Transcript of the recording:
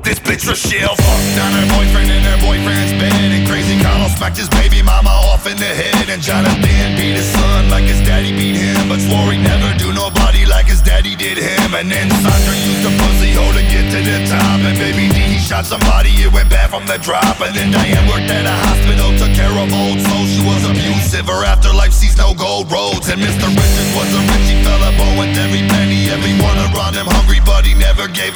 this bitch Rochelle fucked down her boyfriend in her boyfriend's bed, and Crazy Carlos smacked his baby mama off in the head, and Jonathan beat his son like his daddy beat him, but swore he'd never do nobody like his daddy did him. And then Sandra used a pussy hole to get to the top, and Baby D, he shot somebody, it went bad from the drop. And then Diane worked at a hospital, took care of old souls. She was abusive, her afterlife sees no gold roads. And Mr. Richards was a richie fella, born with every penny. Everyone around him hungry, but he never gave